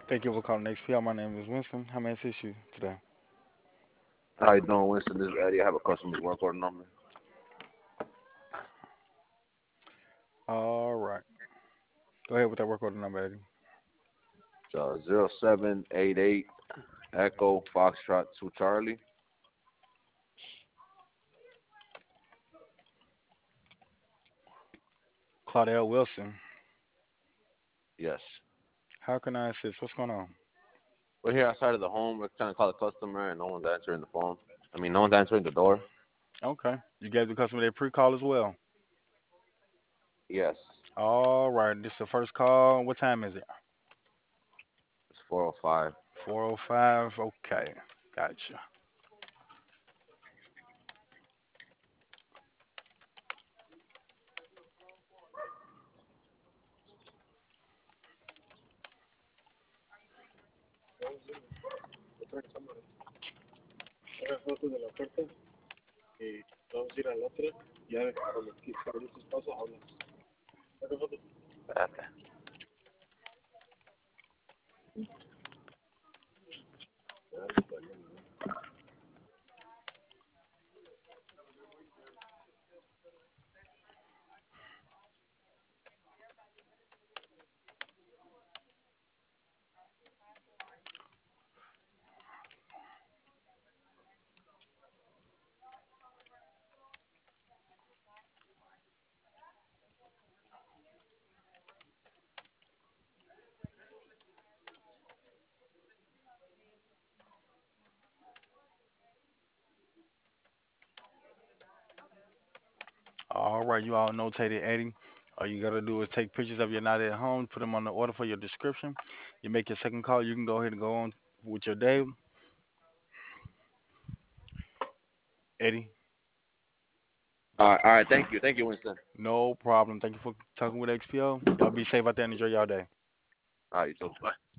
Thank you for calling XPL. My name is Winston. How may I assist you today? How you doing, Winston? This is Eddie. I have a customer's work order number. All right. Go ahead with that work order number, Eddie. It's 0788 Echo Foxtrot 2 Charlie. Claudel Wilson. Yes. How can I assist? What's going on? We're here outside of the home. We're trying to call the customer, and no one's answering the phone. No one's answering the door. Okay. You gave the customer their pre-call as well. Yes. All right. This is the first call. What time is it? It's 4:05. 4:05. Okay. Gotcha. Espérate. All right. You all notated, Eddie. All you gotta do is take pictures of your not at home, put them on the order for your description. You make your second call. You can go ahead and go on with your day, Eddie. All right. Thank you. Thank you, Winston. No problem. Thank you for talking with XPO. Y'all be safe out there and enjoy y'all day. All right, you too. Bye.